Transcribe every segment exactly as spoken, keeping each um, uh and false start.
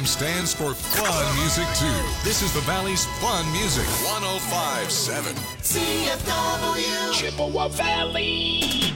M stands for fun music too. This is the Valley's fun music. one oh five point seven C F W Chippewa Valley.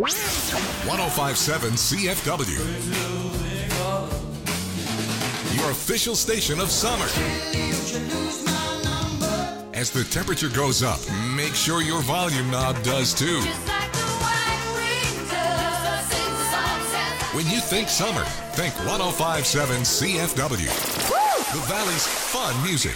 one oh five point seven C F W. Your official station of summer. As the temperature goes up, make sure your volume knob does too. When you think summer, think one oh five point seven C F W. The Valley's fun music.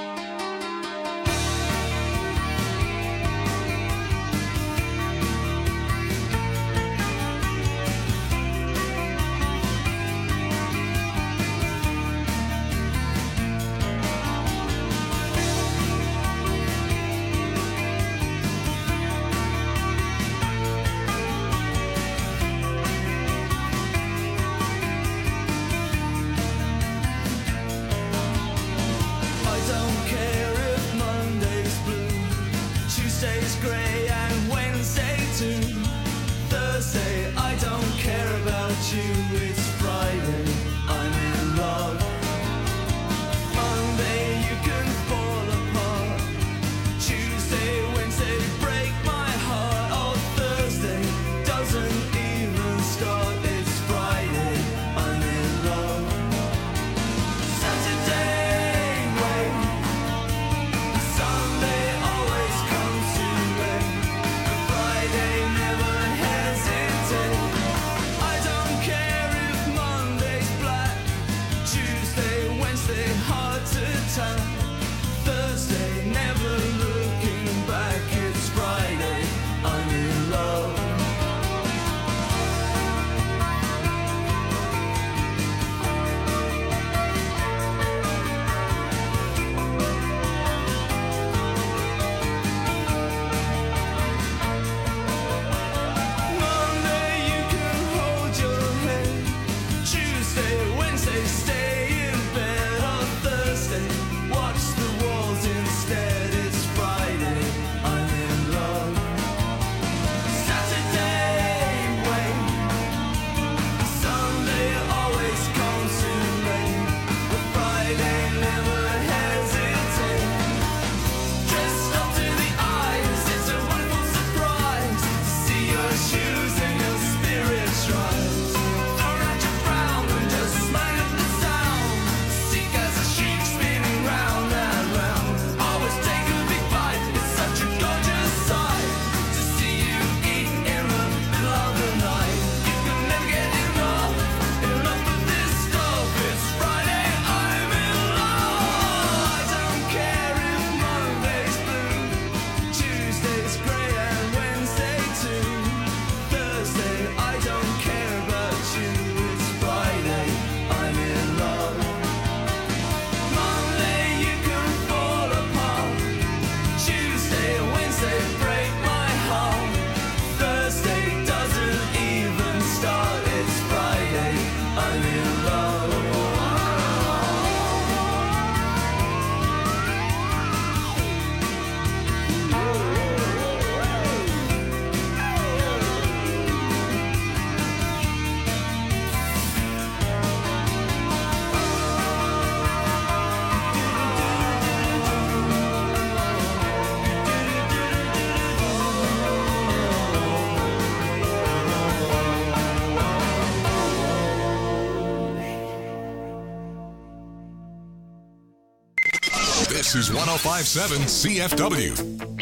This is one oh five point seven C F W.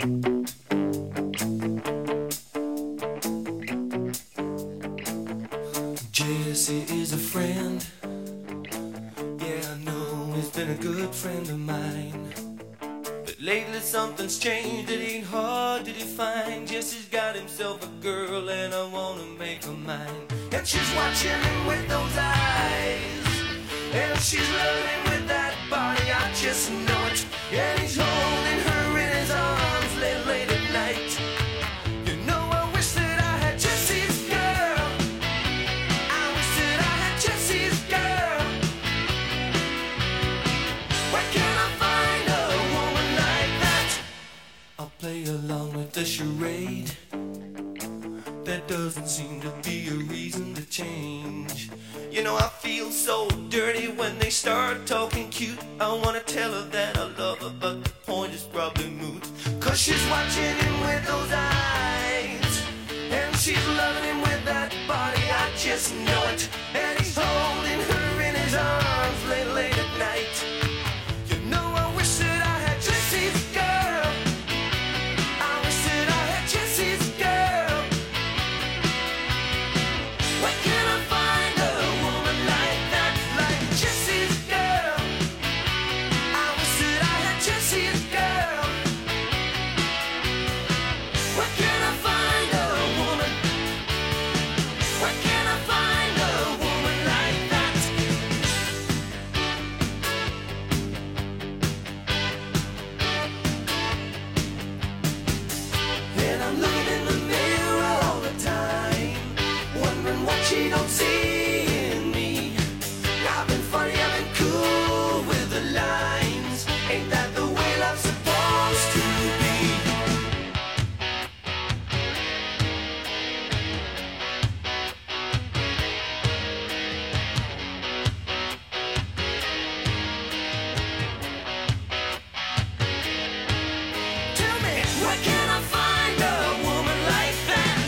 Jesse is a friend. Yeah, I know he's been a good friend of mine. But lately something's changed, it ain't hard to define. Jesse's got himself a girl and I wanna make her mine. And she's watching him with those eyes, and she's loving with that body, I just know it. And he's holding her in his arms late, late at night. You know I wish that I had Jesse's girl. I wish that I had Jesse's girl. Where can I find a woman like that? I'll play along with the charade. There doesn't seem to be a reason to change. You know I feel so dirty when they start talking cute. I wanna tell her that I love her, but the point is probably moot. Cause she's watching him with those eyes, and she's loving him just know it. And he's holding her in his arms late, late at night. You know I wish that I had Jesse's girl. I wish that I had Jesse's girl. Where can I find a woman like that, like Jesse's girl? I wish that I had Jesse's girl. Where can I find a woman? Where can I find a woman like that? And I'm looking in the mirror all the time, wondering what she don't see in me. I've been funny, I've been cool with the lines. Ain't that the way love's supposed to be? Tell me, where can I find a woman like that?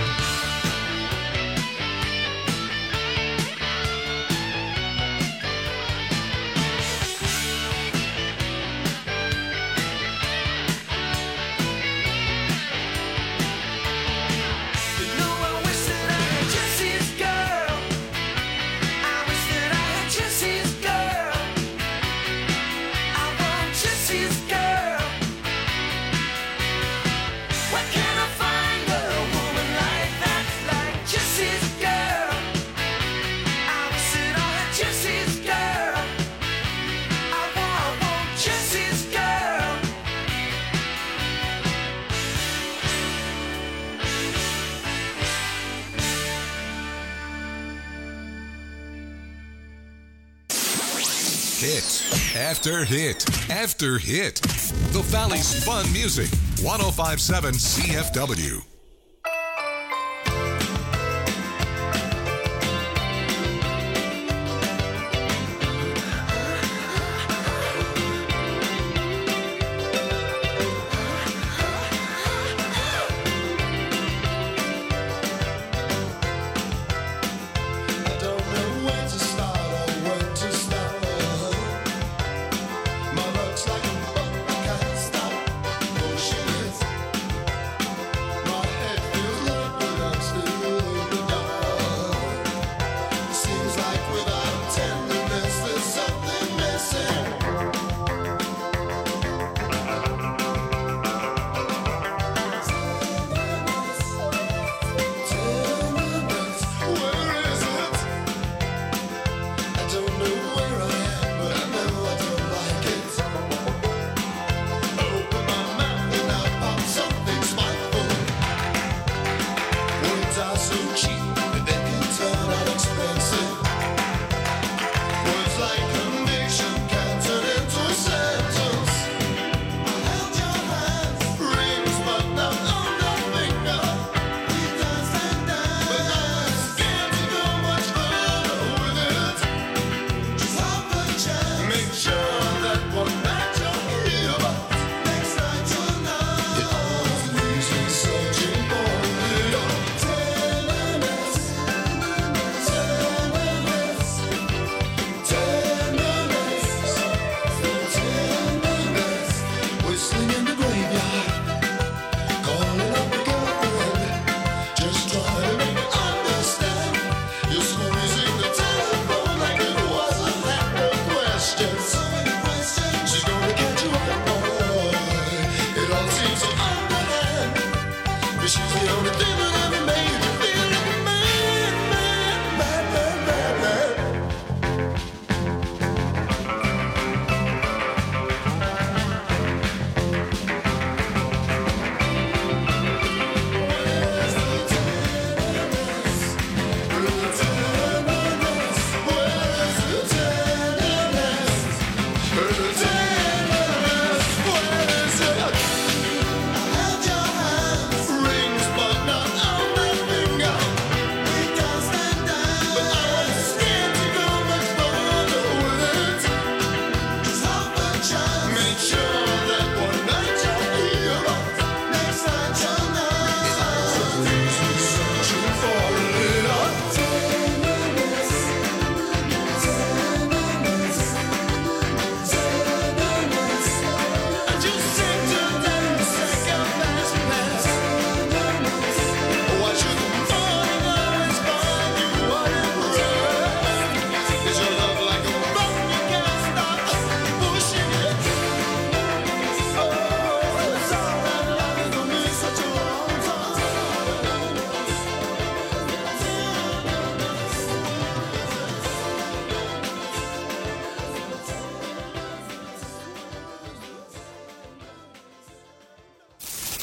You know I wish that I had Jesse's girl. I wish that I had Jesse's girl. I want Jesse's girl. Where can I find a woman like that, like Jesse's girl? I wish that I had Jesse's girl. I want, I want Jesse's girl. Hit after hit after hit. The Valley's Fun Music. one oh five point seven C F W. I don't know where to start or where to stop. My luck's like a boat, I can't stop. Motion is my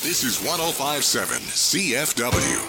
This is one oh five point seven C F W.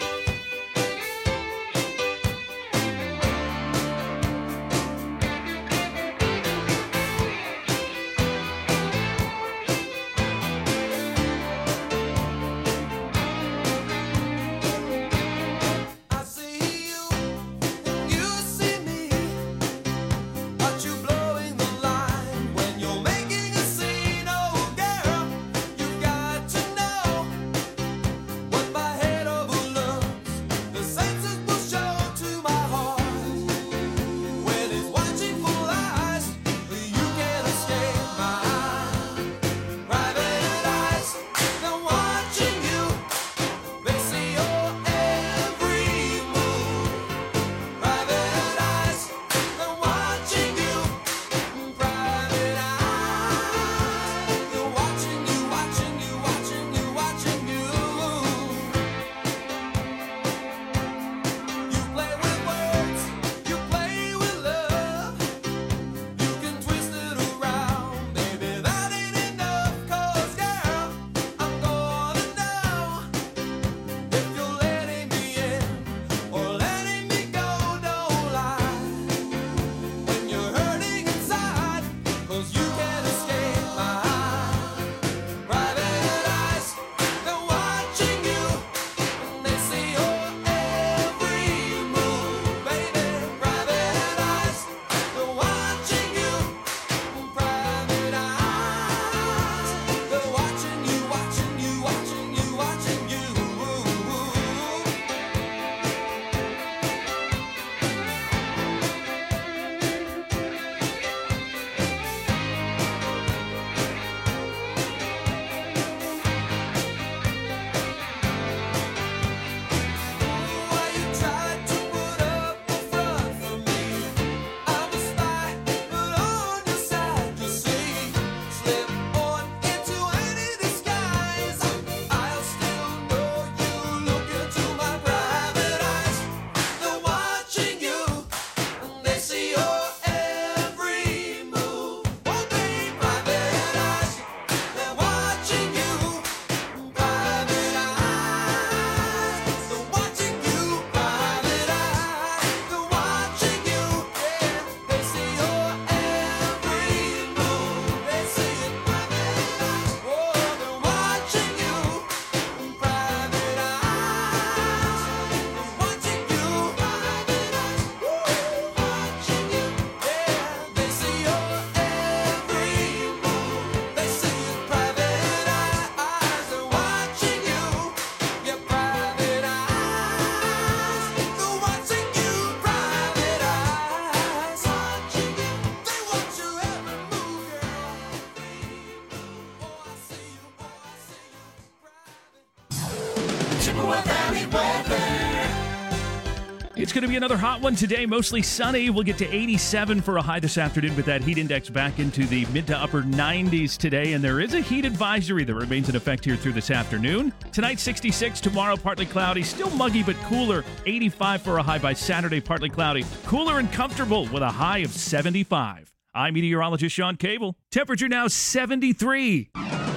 It's going to be another hot one today, mostly sunny. We'll get to eighty-seven for a high this afternoon with that heat index back into the mid to upper nineties today. And there is a heat advisory that remains in effect here through this afternoon. Tonight, sixty-six. Tomorrow, partly cloudy. Still muggy but cooler. eighty-five for a high by Saturday, partly cloudy. Cooler and comfortable with a high of seventy-five. I'm meteorologist Sean Cable. Temperature now seventy-three.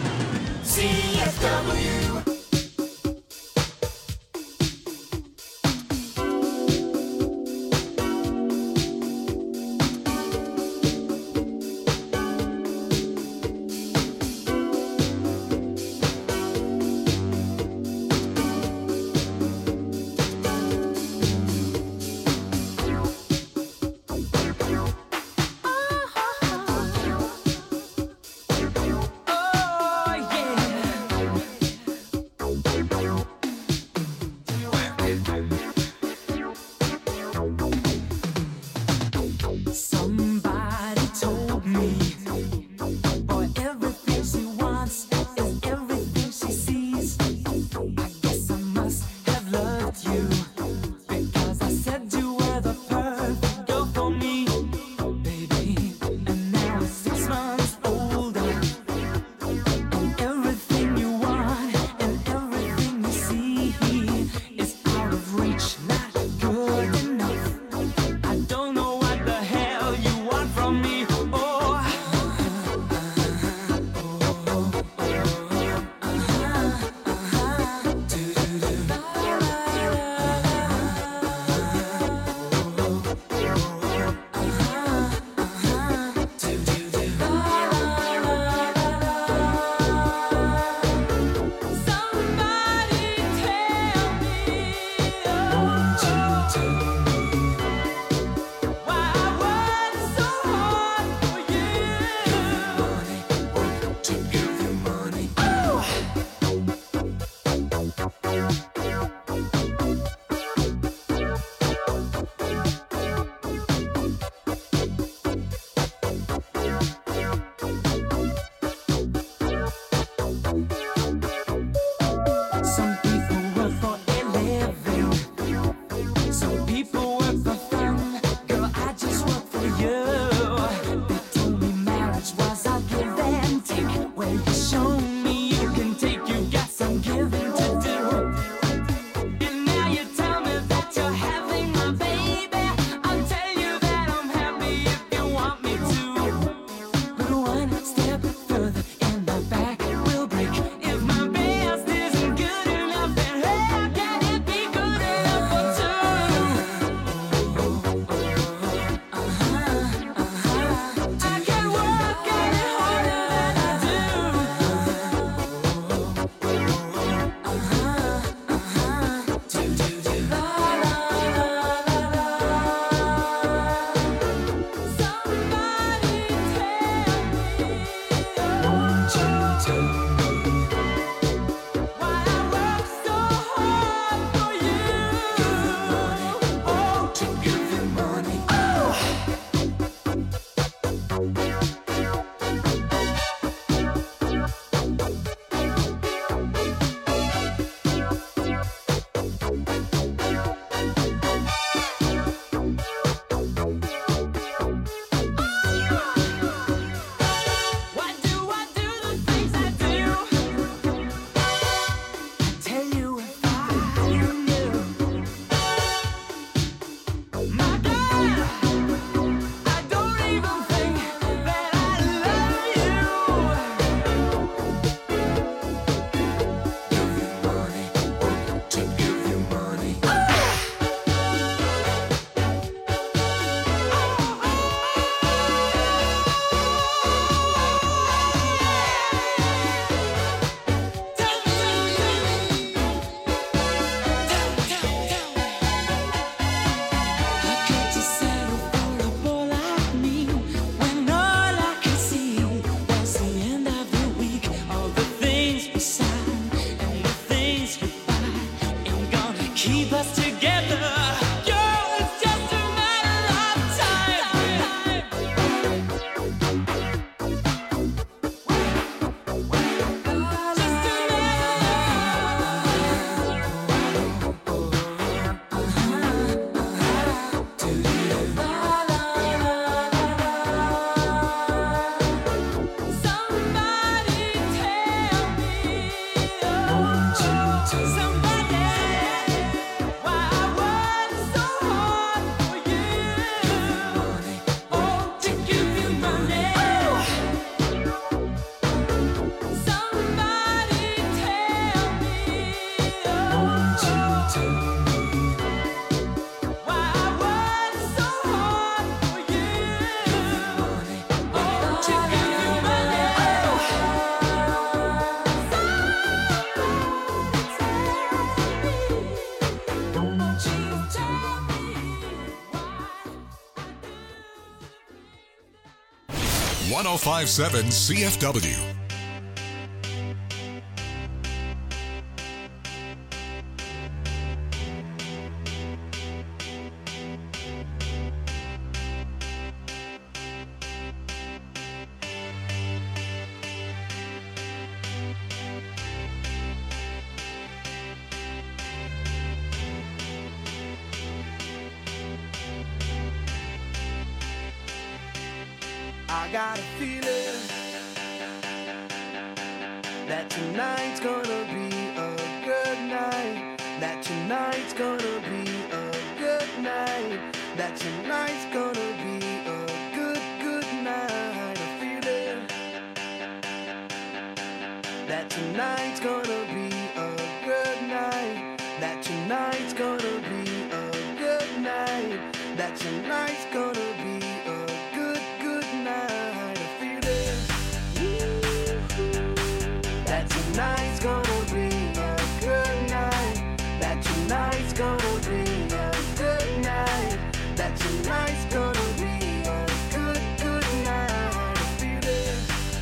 C F W. one oh five point seven C F W. I got a feeling that tonight's gonna be a good night. That tonight's gonna be a good night. That tonight's gonna be a good, good night. A feeling that tonight's gonna be a good night. That tonight's gonna be a good night. That tonight's gonna be a good, good night. A feeling that tonight's gonna be a good night. That tonight's gonna be a good night. That tonight's gonna be a good, good night. A feeling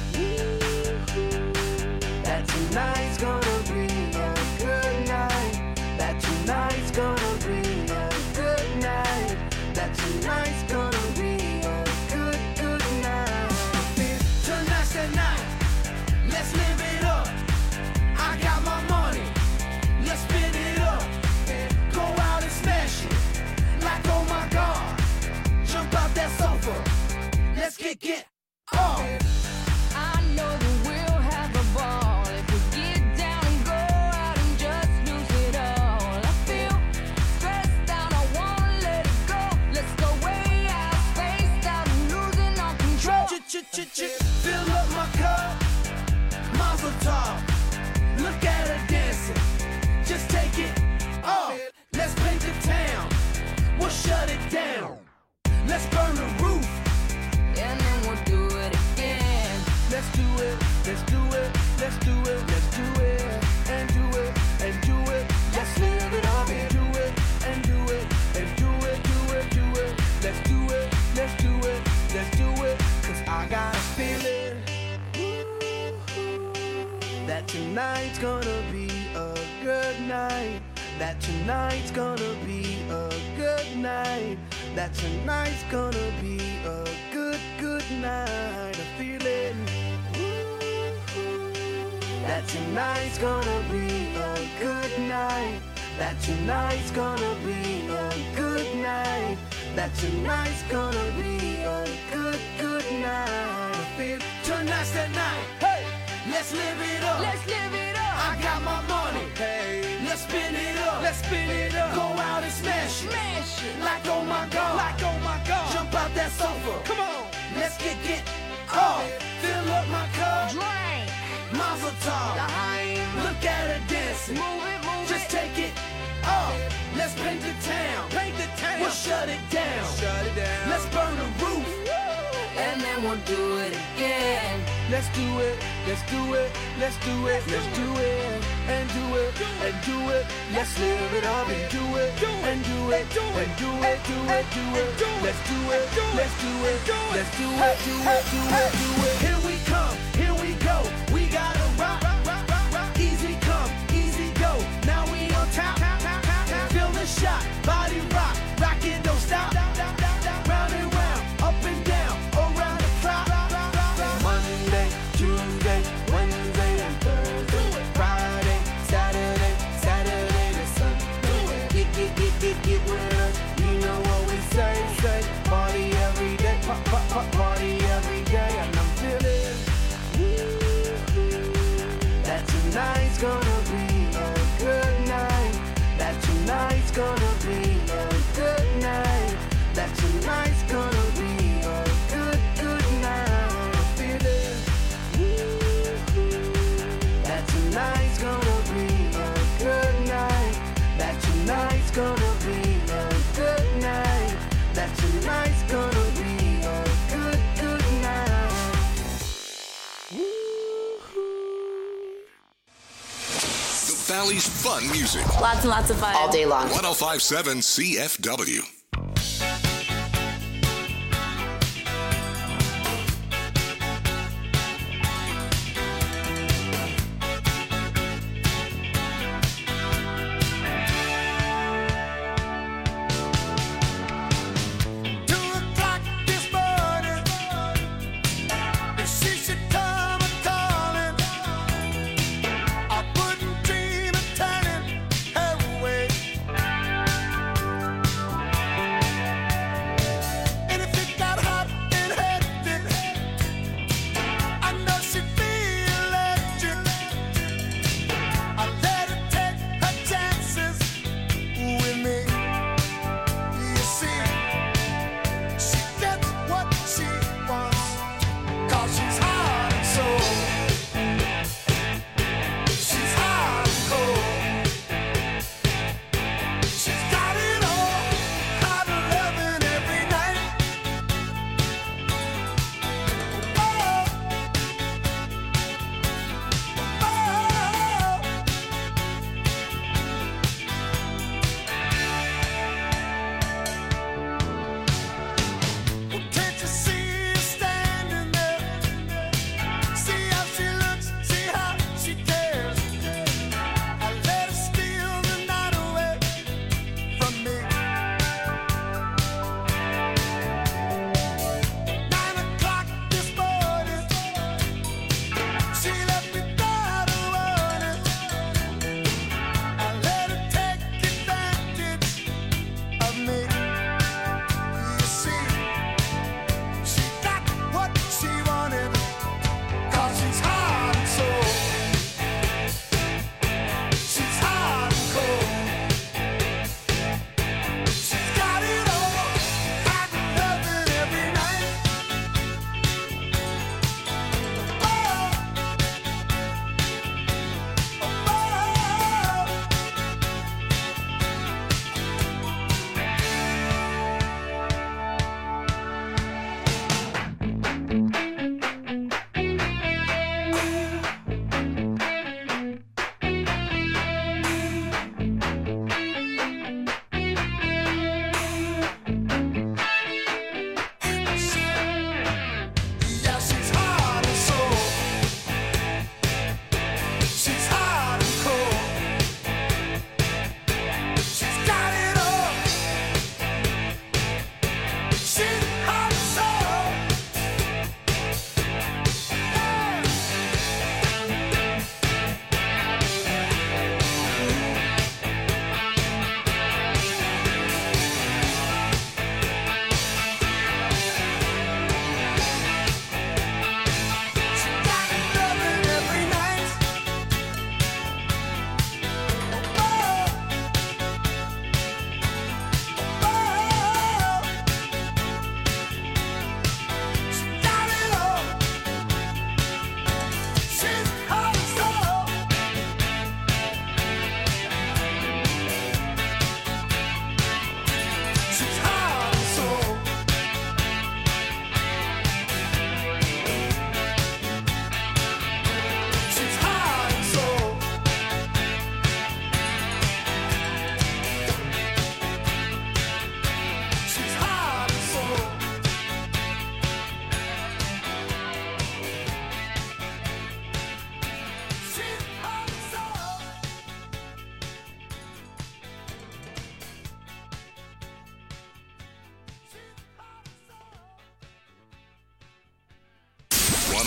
that tonight's gonna be a good night. That tonight's gonna be a good night. That tonight's gonna be a good, good night. Tonight's the night. Let's live it up. I got my money. Let's spin it up. Go out and smash it. Like, oh my God. Jump out that sofa. Let's get get off. I know that we'll have a ball if we get down and go out and just lose it all. I feel stressed out, I wanna let it go. Let's go way out, spaced out, and losing our control. Ch-ch-ch-ch. Fill up my cup. Mazel tov. Look at her dancing. Just take it off. Let's paint the town. We'll shut it down. Let's burn the roof. And then we'll do it again. Let's do it. Let's do it. Let's do it. Let's do it. And do it. And do it. Let's live it up and do it. And do it. And do it. Do it. Do it. Let's do it. Let's do it. Let's do it. Cause I got a feeling that tonight's gonna be a good night. That tonight's gonna be a good night. That tonight's gonna be a good, good night. A feeling that tonight's gonna be a good night. That tonight's gonna be a good night. That tonight's gonna be a good, good night. I feel tonight's the night. Hey, let's live it up. Let's live it up. I got my money. Hey, let's spin it up. Let's spin it up. Go out and smash it. Smash it. Like oh my God. Like oh my God. Jump out that sofa. Come on. Let's get get off. Fill up my cup. Drink. Mazel tov. Look at her dancing. Move it, move Just it. take it off. Let's paint the town. Paint the town. We'll shut it down. Shut it down. Let's burn the roof. And then we'll do it again. Let's do it. Let's do it. Let's do it. Let's do it. And do it. And do it. Let's live it up and do it. And do it. And do it. Do it. Do it. Let's do it. Let's do it. Let's do it. Do it. Do it. Do it. Here we come. Here we go. We gotta rock. Easy come. Easy go. Now we on top. Feel the shot. Body rock. Rock it. Don't stop. Round and round. Up and down. Around the clock. Monday, Tuesday, Wednesday, and Thursday. Friday, Saturday, Saturday to Sunday. Get, get, get, get, get with us. You know what we say, say. Party every day. Pop, pop, pop, party every day. And I'm feeling that tonight's gonna be a good night. That tonight's gonna be a good night. That tonight's gonna be a good, good night. I'm feeling that tonight's gonna be a good night. That tonight's gonna be a good night. That tonight's gonna be a good, good night. The Valley's fun music. Lots and lots of fun. All day long. one oh five point seven C F W.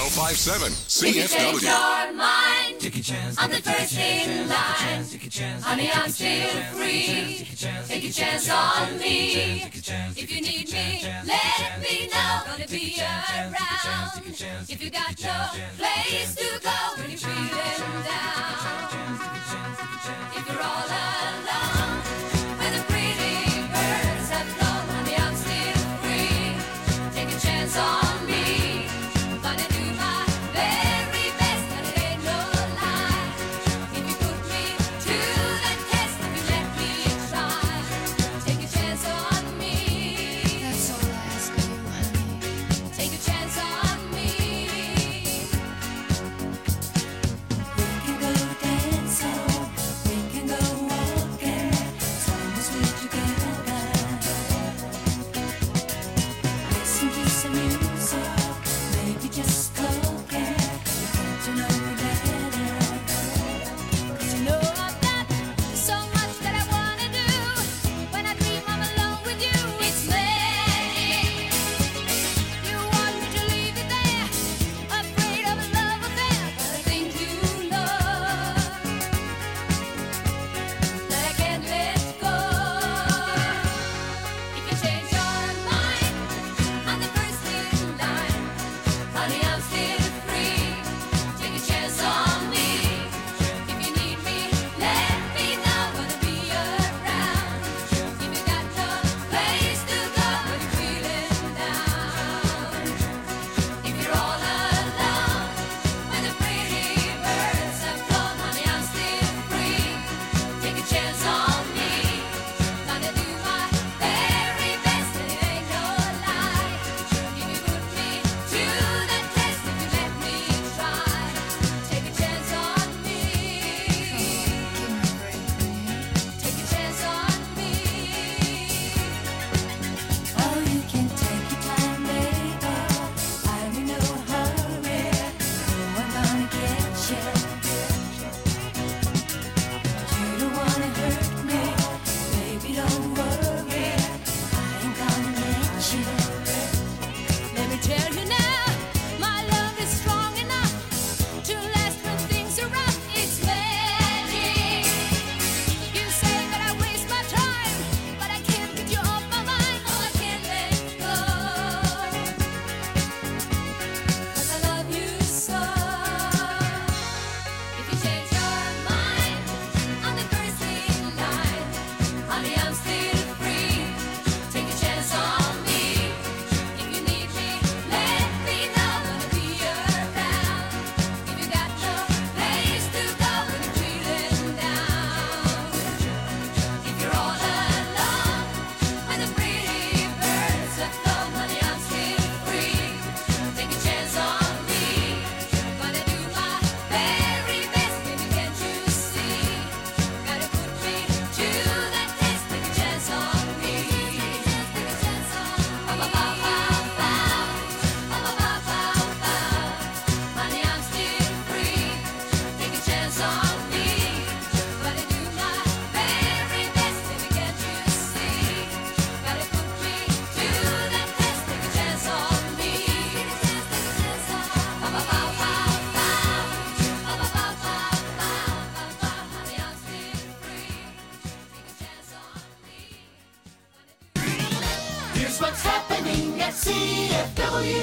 oh five seven If you C F change W. your mind, Take a chance. I'm the first in line. Take a chance. Honey, I'm still free. Take a chance on me. Take a chance. If you need me, let me know. Gonna be around. If you got no place to go when you're feeling down. If you're all alone, when the pretty birds have flown, honey, I'm still free. Take a chance on me. Gonna do my very best, and it ain't no lie. If you put me to the test, if you let me try, take a chance on me. That's all I ask of you, honey. Take a chance on me. We can go dancing, we can go walking, as long as we're together. Listen to some music, maybe just talking, get to know you better. 'Cause you know I've got so much that I wanna do. When I dream I'm alone with you, it's magic. You want me to leave it there, afraid of a love affair, but I think you know that I can't let go. If you change your mind, I'm the first in line. Honey, I'm still free. Take a chance on me. If you need me, let me know. Gonna be around. If you got no place to go when you're feeling down. If you're all alone, when the pretty birds have flown, honey, I'm still free. Take a chance on me. Gonna do my very best, and it ain't no lie. If you put me to the test, if you let me try, take a chance on me. Take a chance on me. Oh, you can take your time, baby. I'm in no hurry. No one gonna get you. You don't wanna hurt me, baby. Don't worry. I ain't gonna let you. Let me tell you now, my love is strong enough to last when things are rough. It's magic. You say that I waste my time, but I can't get you off my mind. Oh, I can't let go. 'Cause I love you so. If you change your mind, I'm the first in line. Honey, I'm still free. Take a chance on me. If you need me, let me know. Gonna be around. If you got no place to go when you're feeling down. If you're all alone, when the pretty birds have flown, honey, I'm still free. Take a chance on me. Gonna do my very best, baby, can't you see? Gotta put me to the test. Take a chance on me. Take a chance on me. Ba-ba-ba-ba-ba. Ba-ba-ba-ba-ba. Honey, I'm still free. Take a chance on me. Gonna do my very best, baby, can't you see? Gotta put me to the test. Take a chance on me. Take a chance, take a chance on me. Ba-ba-ba-ba-ba. Ba-ba-ba-ba-ba. Honey, I'm still free. Take a chance on me. Here's what's happening at C F W.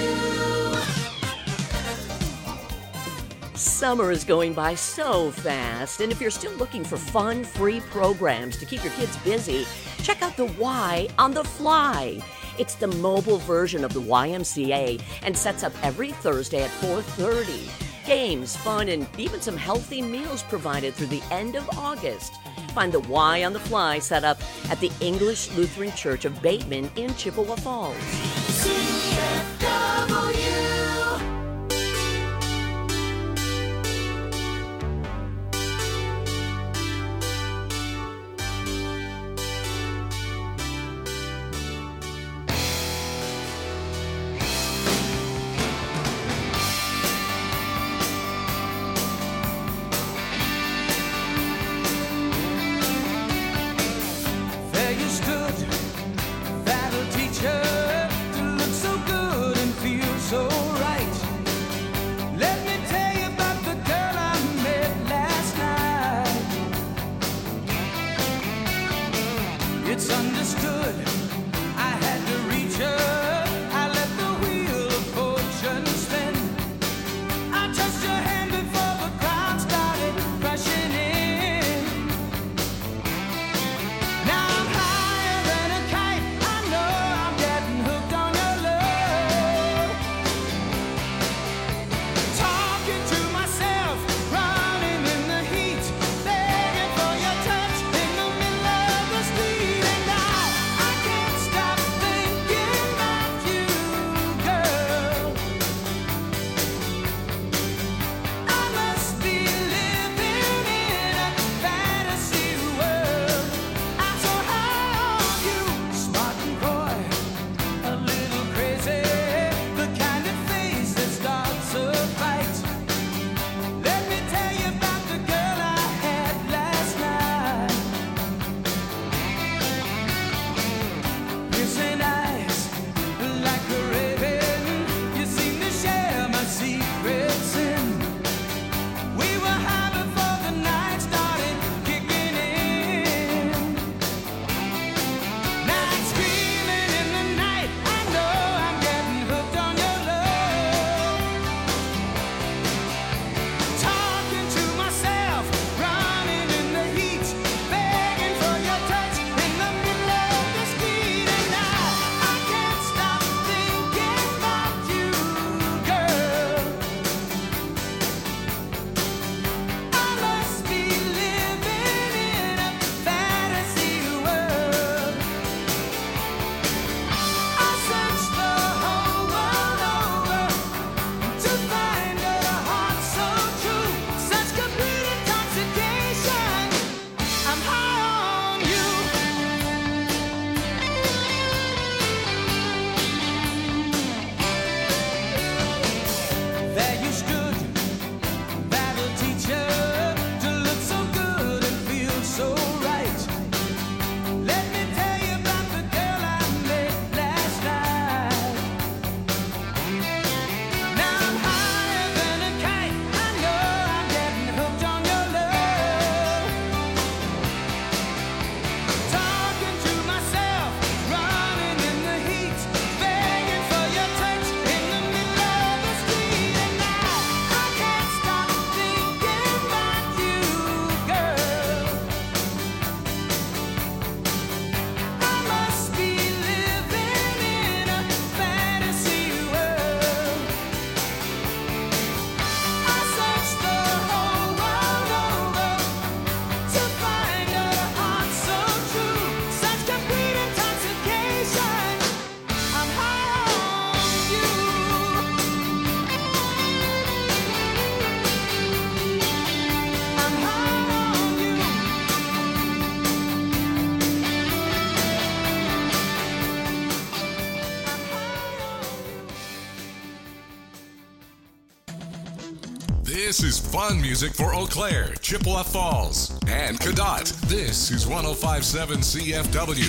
Summer is going by so fast, and if you're still looking for fun, free programs to keep your kids busy, check out the Y on the Fly. It's the mobile version of the Y M C A and sets up every Thursday at four thirty. Games, fun, and even some healthy meals provided through the end of August. Find the Y on the Fly set up at the English Lutheran Church of Bateman in Chippewa Falls. C F W. There you stood, that'll teach her to look so good and feel so This is fun music for Eau Claire, Chippewa Falls, and Cadott. This is one oh five point seven C F W.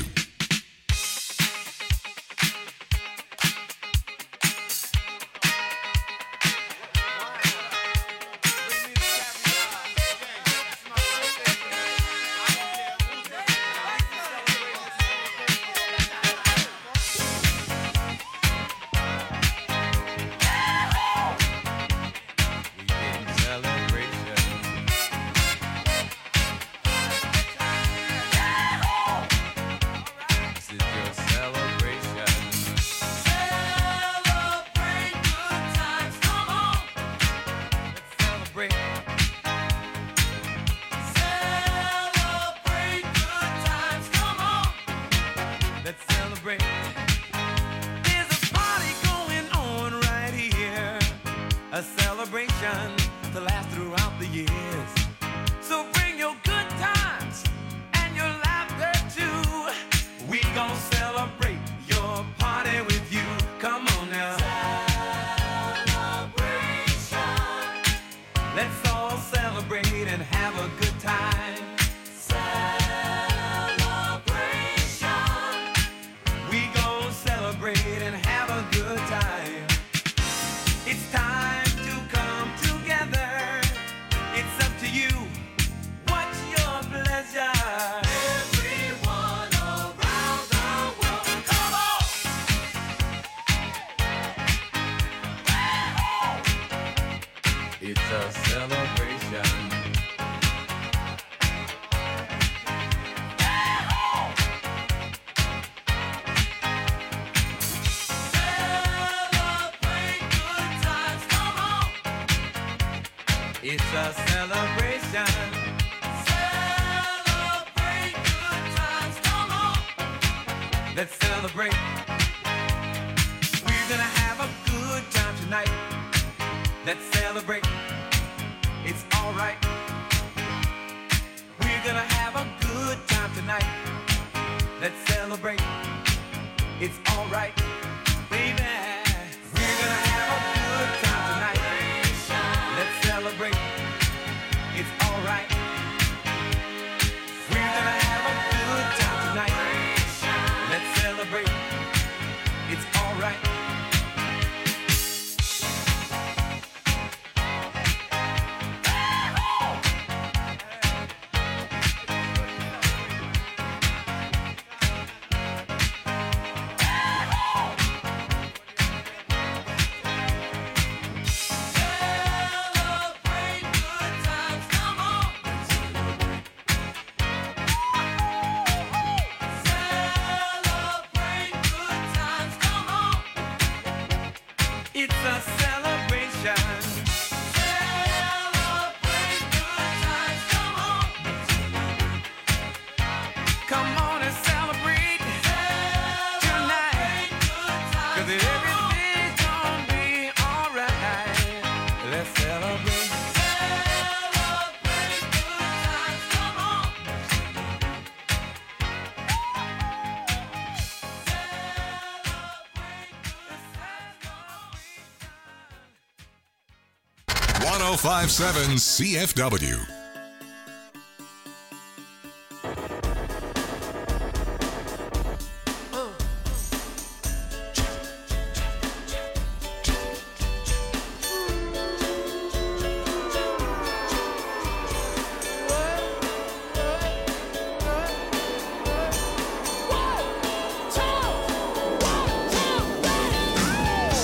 one oh five point seven C F W.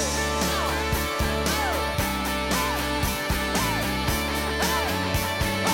Hey!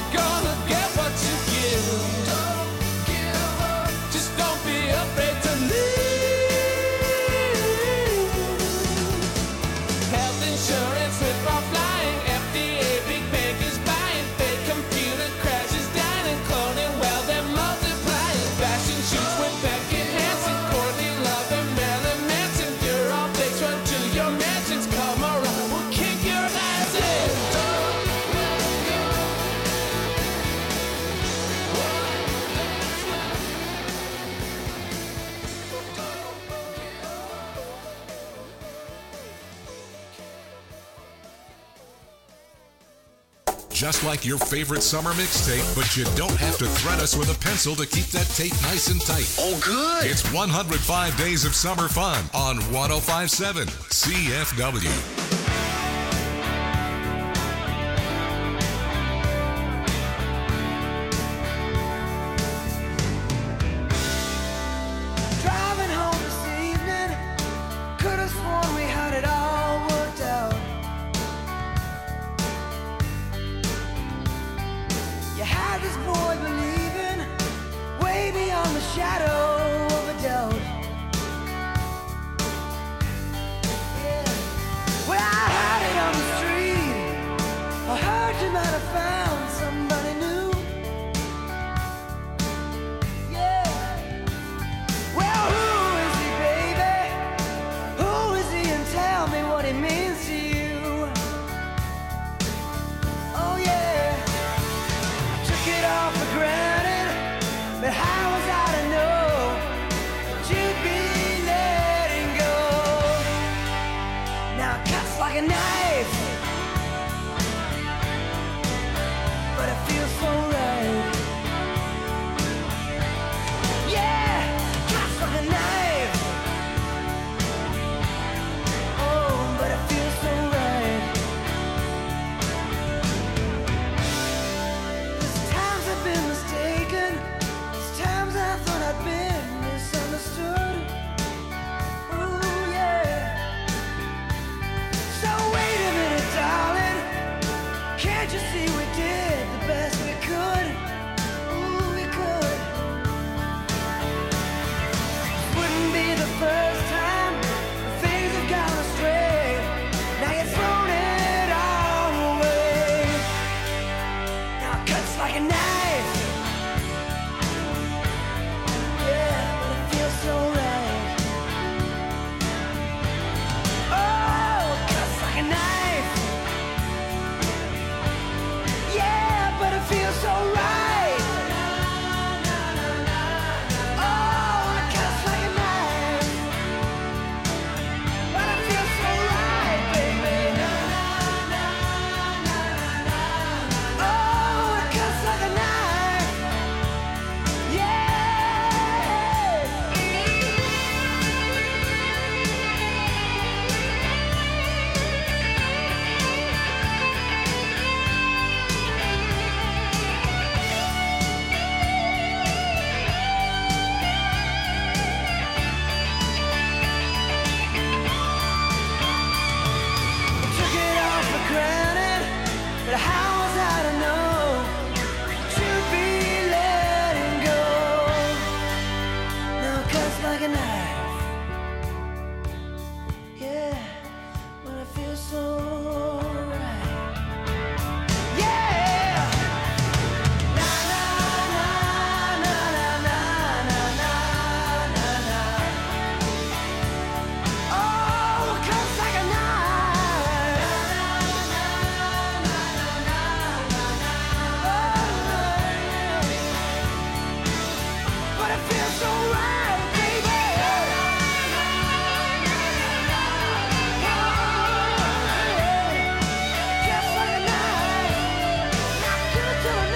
you're gonna get what you give. Don't give up. Just don't be afraid to leave. Health insurance with our flying, F D A, big bank is buying, fake computer crashes, dining, cloning, well they're multiplying. Fashion shoots with Beckett Hansen, Courtney Love and Marilyn Manson. You're all fixed, run to your mansions, come around, we'll kick your ass in. Just like your favorite summer mixtape, but you don't have to thread us with a pencil to keep that tape nice and tight. Oh, good. It's one hundred five Days of Summer Fun on one oh five point seven C F W. Driving home this evening, could have sworn we had it all worked out. You had this boy believing way beyond the shadow of a doubt. Yeah. Well, I heard it on the street. I heard you might have found somebody new. Yeah. Well, who is he, baby? Who is he, and tell me what he means to you? Oh yeah, I took it all for granted, but how was I to know that you'd be letting go? Now it cuts like a knife, but it feels so right. Yeah, cuts like a knife. Oh, but it feels so right. There's times I've been mistaken. There's times I thought I'd been misunderstood. Ooh, yeah. So wait a minute, darling. Can't you see we did the best we could? Ooh, we could. Wouldn't be the first time things have gone astray. Now you've thrown it all away. Now it cuts like a knife. Yeah, but it feels so right. Oh, it cuts like a knife. Yeah, but it feels so right. Oh, it cuts like a knife. But it feels so right, baby. Oh, it cuts like a knife. Yeah. Took it all for granted, but how was I to know you'd be letting go? Now it cuts like a knife. Yeah, but it feels so right. Yeah. Na na na na na na na na na na. Oh, it cuts like a knife. But it feels so right, baby. Just like a knife, not good to a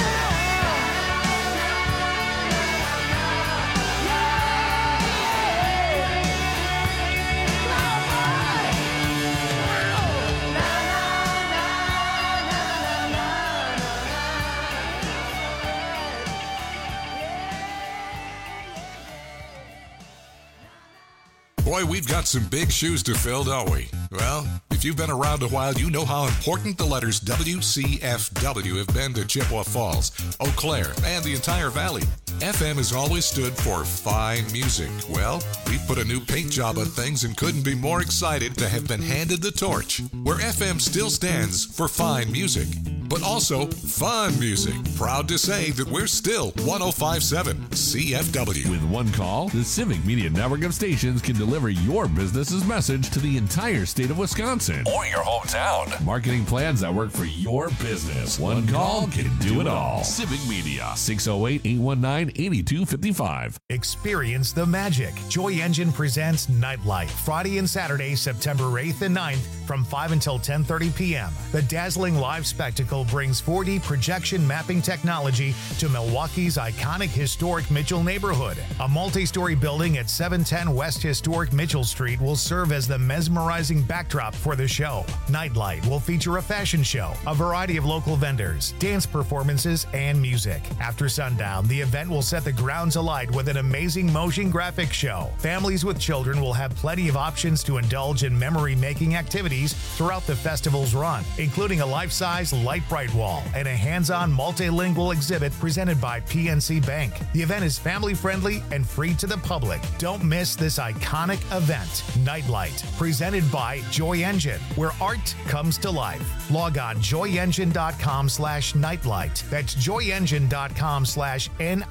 Boy, we've got some big shoes to fill, don't we? Well, If you've been around a while, you know how important the letters W C F W have been to Chippewa Falls, Eau Claire, and the entire valley. F M has always stood for fine music. Well, we put a new paint job on things and couldn't be more excited to have been handed the torch, where F M still stands for fine music, but also fun music. Proud to say that we're still one oh five point seven C F W. With one call, the Civic Media network of stations can deliver your business's message to the entire state of Wisconsin or your hometown. Marketing plans that work for your business. One call can do it all. Civic Media, six oh eight, eight one nine, eight two five five. Experience the magic. Joy Engine presents Nightlight, Friday and Saturday, September eighth and ninth from five until ten thirty p.m. The dazzling live spectacle brings four D projection mapping technology to Milwaukee's iconic historic Mitchell neighborhood. A multi-story building at seven ten West Historic Mitchell Street will serve as the mesmerizing backdrop for the show. Nightlight will feature a fashion show, a variety of local vendors, dance performances, and music. After sundown, the event will set the grounds alight with an amazing motion graphics show. Families with children will have plenty of options to indulge in memory-making activities throughout the festival's run, including a life-size light bright wall and a hands-on multilingual exhibit presented by P N C Bank. The event is family-friendly and free to the public. Don't miss this iconic event, Nightlight, presented by Joy Engine, where art comes to life. Log on joyengine.com slash nightlight. That's joyengine.com slash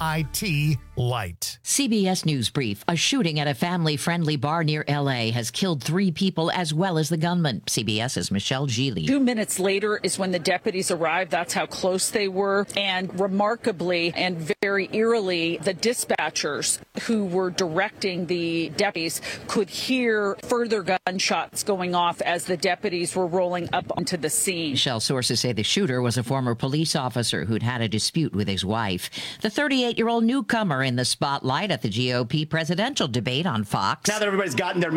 N-I-T light. C B S News Brief. A shooting at a family-friendly bar near L A has killed three people as well as the gunman. CBS's Michelle Gili. Two minutes later is when the deputies arrived. That's how close they were. And remarkably and very eerily, the dispatchers who were directing the deputies could hear further gunshots going off as the deputies were rolling up onto the scene. Michelle, sources say the shooter was a former police officer who'd had a dispute with his wife. The thirty-eight-year-old newcomer in the spotlight at the G O P presidential debate on Fox. Now that everybody's gotten their